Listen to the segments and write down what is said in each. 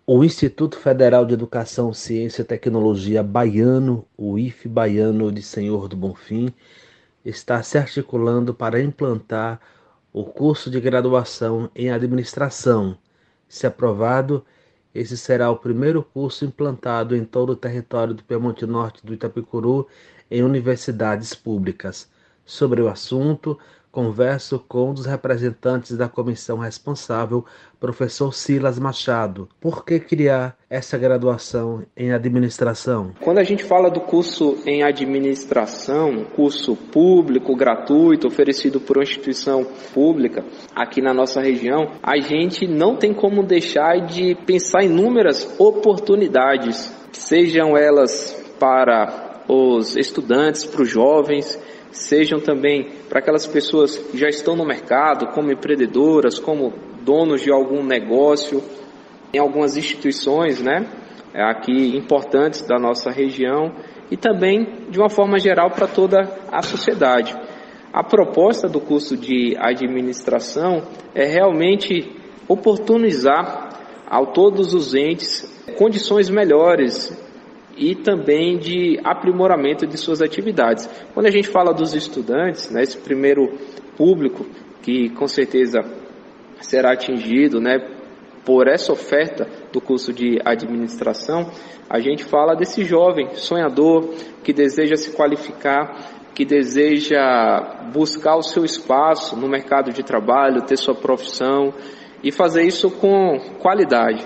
O Instituto Federal de Educação, Ciência e Tecnologia Baiano, o IFE Baiano de Senhor do Bonfim, está se articulando para implantar o curso de graduação em administração. Se aprovado, esse será o primeiro curso implantado em todo o território do Piemonte Norte do Itapicuru em universidades públicas. Sobre o assunto, converso com um dos representantes da comissão responsável, professor Silas Machado. Por que criar essa graduação em administração? Quando a gente fala do curso em administração, curso público, gratuito, oferecido por uma instituição pública aqui na nossa região, a gente não tem como deixar de pensar em inúmeras oportunidades, sejam elas para os estudantes, para os jovens, sejam também para aquelas pessoas que já estão no mercado, como empreendedoras, como donos de algum negócio, em algumas instituições, aqui importantes da nossa região e também, de uma forma geral, para toda a sociedade. A proposta do curso de administração é realmente oportunizar a todos os entes condições melhores e também de aprimoramento de suas atividades. Quando a gente fala dos estudantes, esse primeiro público que com certeza será atingido, por essa oferta do curso de administração, a gente fala desse jovem sonhador que deseja se qualificar, que deseja buscar o seu espaço no mercado de trabalho, ter sua profissão e fazer isso com qualidade.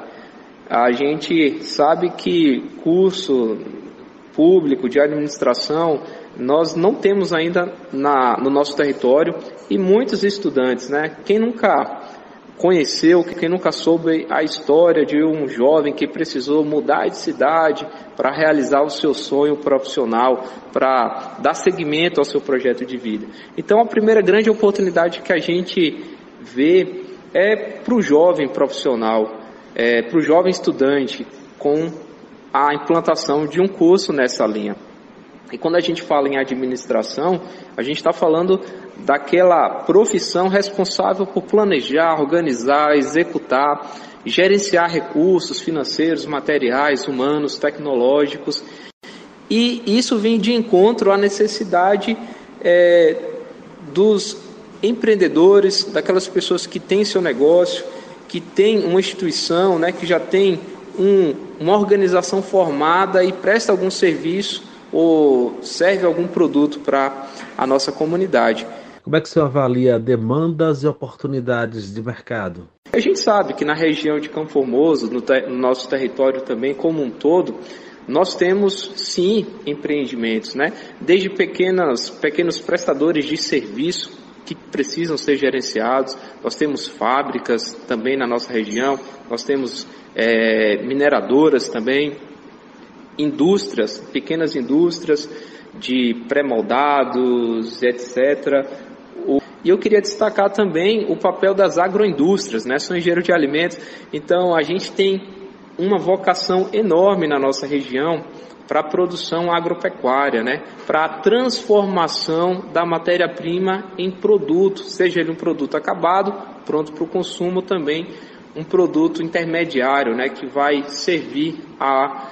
A gente sabe que curso público de administração nós não temos ainda no nosso território e muitos estudantes, quem nunca conheceu, quem nunca soube a história de um jovem que precisou mudar de cidade para realizar o seu sonho profissional, para dar seguimento ao seu projeto de vida. Então a primeira grande oportunidade que a gente vê é para o jovem profissional, para o jovem estudante, com a implantação de um curso nessa linha. E quando a gente fala em administração, a gente está falando daquela profissão responsável por planejar, organizar, executar, gerenciar recursos financeiros, materiais, humanos, tecnológicos. E isso vem de encontro à necessidade dos empreendedores, daquelas pessoas que têm seu negócio, que tem uma instituição, que já tem uma organização formada e presta algum serviço ou serve algum produto para a nossa comunidade. Como é que você avalia demandas e oportunidades de mercado? A gente sabe que na região de Campo Formoso, no nosso território também como um todo, nós temos sim empreendimentos, desde pequenos prestadores de serviço que precisam ser gerenciados. Nós temos fábricas também na nossa região, nós temos mineradoras também, indústrias, pequenas indústrias de pré-moldados, etc. E eu queria destacar também o papel das agroindústrias, sou engenheiro de alimentos, então a gente tem uma vocação enorme na nossa região para a produção agropecuária, para a transformação da matéria-prima em produto, seja ele um produto acabado, pronto para o consumo, também um produto intermediário, que vai servir a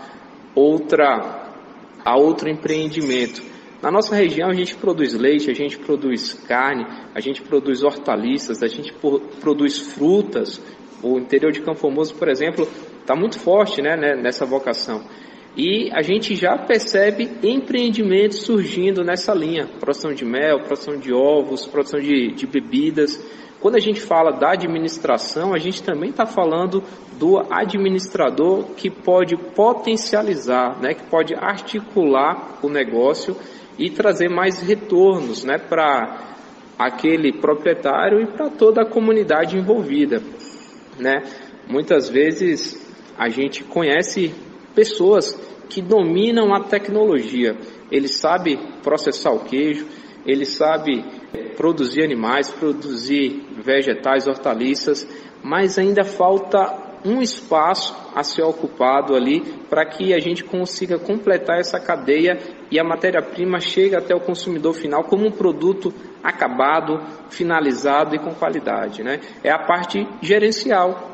outro empreendimento. Na nossa região a gente produz leite, a gente produz carne, a gente produz hortaliças, a gente produz frutas. O interior de Campo Formoso, por exemplo, está muito forte nessa vocação. E a gente já percebe empreendimentos surgindo nessa linha, produção de mel, produção de ovos, produção de bebidas. Quando a gente fala da administração, a gente também está falando do administrador que pode potencializar, que pode articular o negócio e trazer mais retornos para aquele proprietário e para toda a comunidade envolvida. Muitas vezes a gente conhece pessoas que dominam a tecnologia. Ele sabe processar o queijo, ele sabe produzir animais, produzir vegetais, hortaliças, mas ainda falta um espaço a ser ocupado ali para que a gente consiga completar essa cadeia e a matéria-prima chegue até o consumidor final como um produto acabado, finalizado e com qualidade. É a parte gerencial.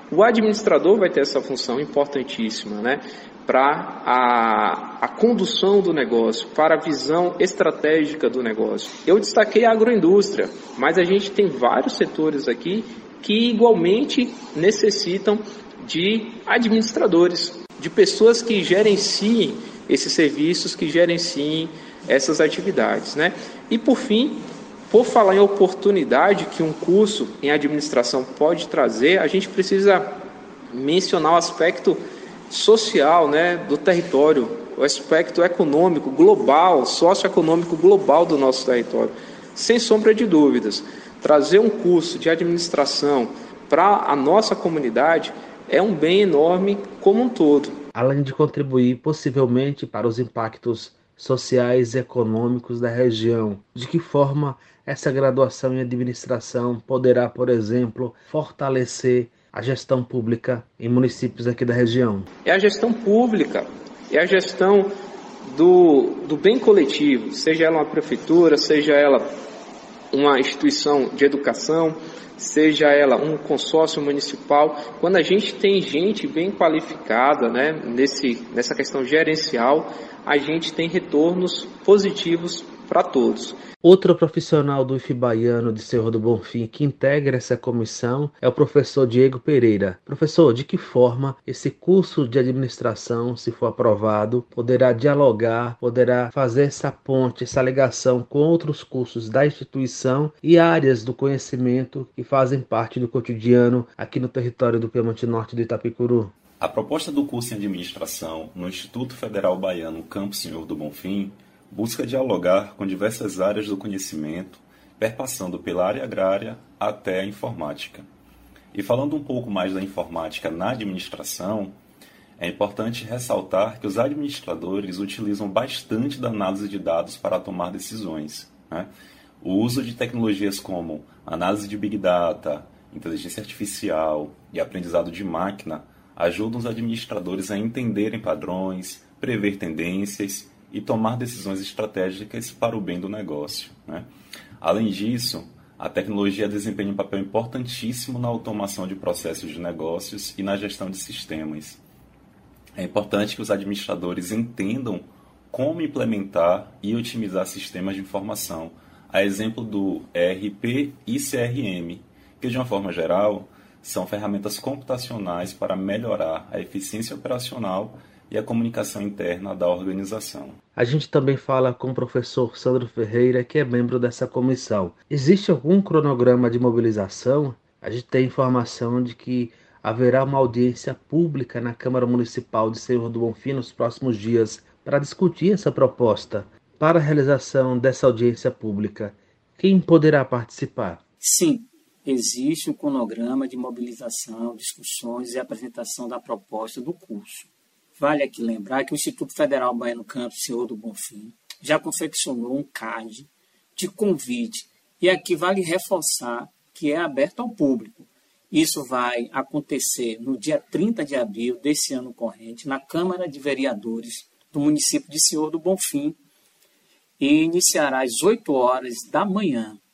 O administrador vai ter essa função importantíssima, né? Para a condução do negócio, para a visão estratégica do negócio. Eu destaquei a agroindústria, mas a gente tem vários setores aqui que igualmente necessitam de administradores, de pessoas que gerenciem esses serviços, que gerenciem essas atividades, né? E por fim, por falar em oportunidade que um curso em administração pode trazer, a gente precisa mencionar o aspecto social, né, do território, o aspecto econômico global, socioeconômico global do nosso território. Sem sombra de dúvidas, trazer um curso de administração para a nossa comunidade é um bem enorme como um todo. Além de contribuir possivelmente para os impactos sociais e econômicos da região, de que forma essa graduação em administração poderá, por exemplo, fortalecer a gestão pública em municípios aqui da região? É a gestão pública, é a gestão do bem coletivo, seja ela uma prefeitura, seja ela uma instituição de educação, seja ela um consórcio municipal. Quando a gente tem gente bem qualificada, né, nessa questão gerencial, a gente tem retornos positivos para todos. Outro profissional do IF Baiano de Senhor do Bonfim que integra essa comissão é o professor Diego Pereira. Professor, de que forma esse curso de administração, se for aprovado, poderá dialogar, poderá fazer essa ponte, essa ligação com outros cursos da instituição e áreas do conhecimento que fazem parte do cotidiano aqui no território do Piemonte Norte do Itapicuru? A proposta do curso em administração no Instituto Federal Baiano Campus Senhor do Bonfim busca dialogar com diversas áreas do conhecimento, perpassando pela área agrária até a informática. E falando um pouco mais da informática na administração, é importante ressaltar que os administradores utilizam bastante da análise de dados para tomar decisões, né? O uso de tecnologias como análise de Big Data, inteligência artificial e aprendizado de máquina ajudam os administradores a entenderem padrões, prever tendências e tomar decisões estratégicas para o bem do negócio, né? Além disso, a tecnologia desempenha um papel importantíssimo na automação de processos de negócios e na gestão de sistemas. É importante que os administradores entendam como implementar e otimizar sistemas de informação, a exemplo do ERP e CRM, que de uma forma geral são ferramentas computacionais para melhorar a eficiência operacional e a comunicação interna da organização. A gente também fala com o professor Sandro Ferreira, que é membro dessa comissão. Existe algum cronograma de mobilização? A gente tem informação de que haverá uma audiência pública na Câmara Municipal de Senhor do Bonfim nos próximos dias para discutir essa proposta. Para a realização dessa audiência pública, quem poderá participar? Sim, existe um cronograma de mobilização, discussões e apresentação da proposta do curso. Vale aqui lembrar que o Instituto Federal Baiano Campus Senhor do Bonfim já confeccionou um card de convite e aqui vale reforçar que é aberto ao público. Isso vai acontecer no dia 30 de abril desse ano corrente na Câmara de Vereadores do município de Senhor do Bonfim e iniciará às 8 horas da manhã.